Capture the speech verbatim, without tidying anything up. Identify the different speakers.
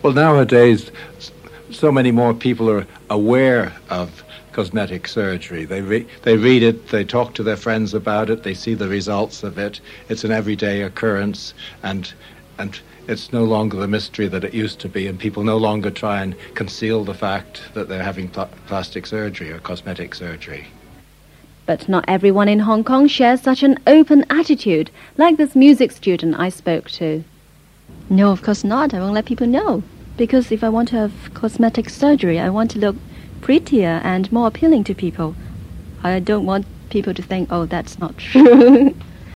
Speaker 1: Well, nowadays, so many more people are aware of cosmetic surgery. They re- they read it, they talk to their friends about it, they see the results of it. It's an everyday occurrence, and and it's no longer the mystery that it used to be, and people no longer try and conceal the fact that they're having pl- plastic surgery or cosmetic surgery.
Speaker 2: But not everyone in Hong Kong shares such an open attitude, like this music student I spoke to.
Speaker 3: No, of course not. I won't let people know. Because if I want to have cosmetic surgery, I want to look prettier and more appealing to people. I don't want people to think, oh, that's not true.